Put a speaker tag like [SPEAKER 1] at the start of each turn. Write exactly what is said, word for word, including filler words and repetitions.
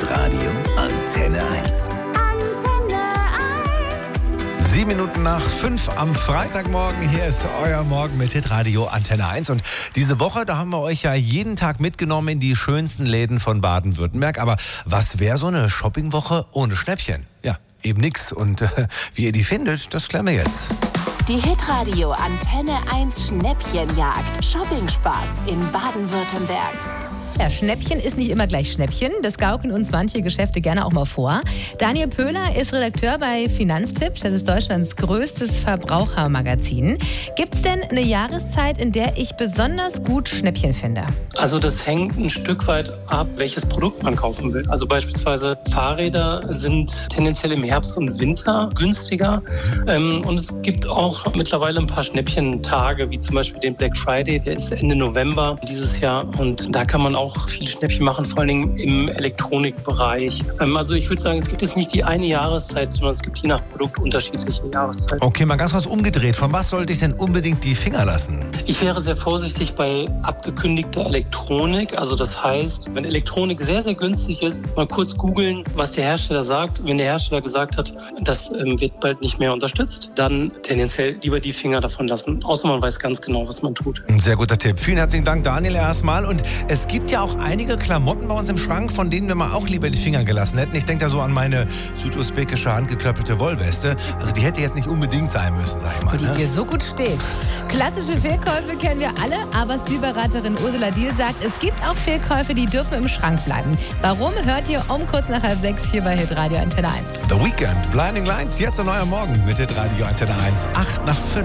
[SPEAKER 1] Hitradio Antenne eins.
[SPEAKER 2] Sieben Minuten nach fünf am Freitagmorgen. Hier ist euer Morgen mit Hitradio Antenne eins. Und diese Woche, da haben wir euch ja jeden Tag mitgenommen in die schönsten Läden von Baden-Württemberg. Aber was wäre so eine Shoppingwoche ohne Schnäppchen? Ja, eben nix. Und äh, wie ihr die findet, das klären wir jetzt.
[SPEAKER 3] Die Hitradio Antenne eins Schnäppchenjagd. Shopping-Spaß in Baden-Württemberg.
[SPEAKER 4] Ja, Schnäppchen ist nicht immer gleich Schnäppchen. Das gaukeln uns manche Geschäfte gerne auch mal vor. Daniel Pöhler ist Redakteur bei Finanztipp. Das ist Deutschlands größtes Verbrauchermagazin. Gibt es denn eine Jahreszeit, in der ich besonders gut Schnäppchen finde?
[SPEAKER 5] Also das hängt ein Stück weit ab, welches Produkt man kaufen will. Also beispielsweise Fahrräder sind tendenziell im Herbst und Winter günstiger. Ähm, und es gibt auch mittlerweile ein paar Schnäppchentage, wie zum Beispiel den Black Friday. Der ist Ende November dieses Jahr. Und da kann man auch auch viel Schnäppchen machen, vor allen Dingen im Elektronikbereich. Also ich würde sagen, es gibt jetzt nicht die eine Jahreszeit, sondern es gibt je nach Produkt unterschiedliche Jahreszeiten.
[SPEAKER 2] Okay, mal ganz kurz umgedreht. Von was sollte ich denn unbedingt die Finger lassen?
[SPEAKER 5] Ich wäre sehr vorsichtig bei abgekündigter Elektronik. Also das heißt, wenn Elektronik sehr, sehr günstig ist, mal kurz googeln, was der Hersteller sagt. Wenn der Hersteller gesagt hat, das ähm, wird bald nicht mehr unterstützt, dann tendenziell lieber die Finger davon lassen. Außer man weiß ganz genau, was man tut.
[SPEAKER 2] Ein sehr guter Tipp. Vielen herzlichen Dank, Daniel, erstmal. Und es gibt ja auch einige Klamotten bei uns im Schrank, von denen wir mal auch lieber die Finger gelassen hätten. Ich denke da so an meine südusbekische handgeklöppelte Wollweste. Also die hätte jetzt nicht unbedingt sein müssen, sag ich mal.
[SPEAKER 4] Die
[SPEAKER 2] ne?
[SPEAKER 4] dir so gut steht. Klassische Fehlkäufe kennen wir alle, aber Stilberaterin Ursula Diel sagt, es gibt auch Fehlkäufe, die dürfen im Schrank bleiben. Warum, hört ihr um kurz nach halb sechs hier bei Hitradio Antenne eins.
[SPEAKER 2] The Weekend, Blinding Lights, jetzt ein neuer Morgen mit Hitradio Antenne eins. Acht nach fünf.